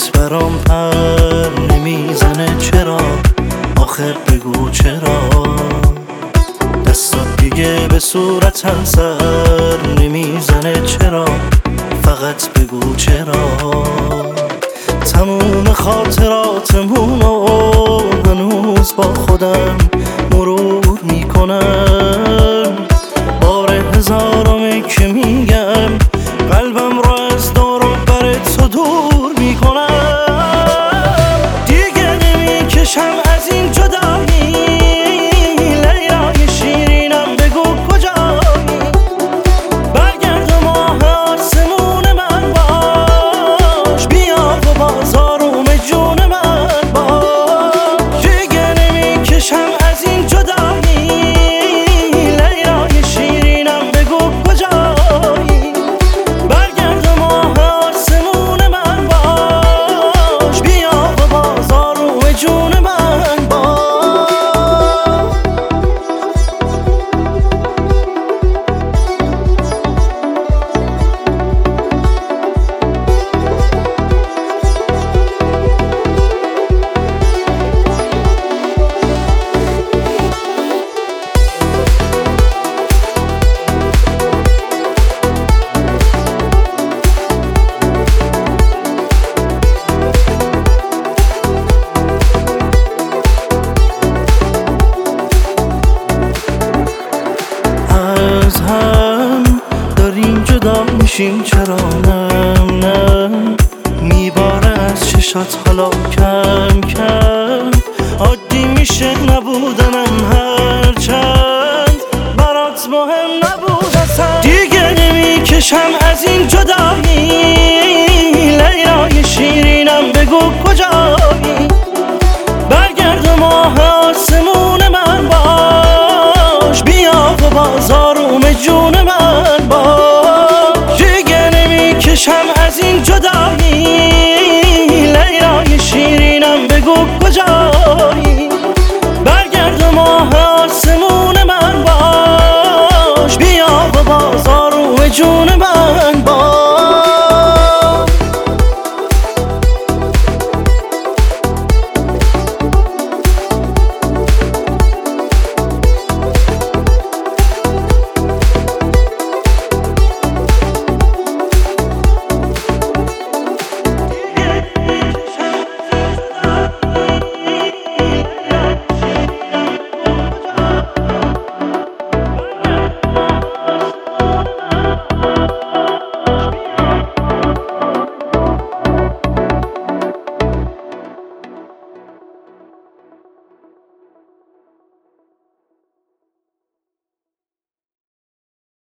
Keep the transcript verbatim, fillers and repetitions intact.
دلت برام پر نمیزنه چرا؟ آخر بگو چرا؟ دستات دیگه به صورتم سر نمیزنه چرا؟ فقط بگو چرا؟ تموم خاطراتمونو هنوز با خودم مرور میکنم، بار هزارمی که میگم قلبم رو از دور و بر تو دور میکنم. دیگه نمیکشم از این جدایی، لیلای شیرینم بگو کجایی؟ برگرد و ماه آسمون من باش، بیا و بازارم جون من باش. دیگه نمیکشم از این جدایی، لیلای شیرینم بگو کجایی؟ برگرد و ماه آسمون من باش، بیا و بازارم جون من باش. از هم داریم جدا میشیم چرا؟ نم نم میباره از چشات حالا کم کم، عادی میشه نبودنم هرچند برات مهم نبود اصلا. دیگه نمیکشم از این جدایی، لیلای شیرینم بگو کجایی؟ برگرد و ماه آسمون من باش، بیا و بازارم جون من باش. دیگه نمیکشم از این جدایی، لیلای شیرینم بگو کجایی؟ برگرد و ماه آسمون من باش، بیا و بازارم جون من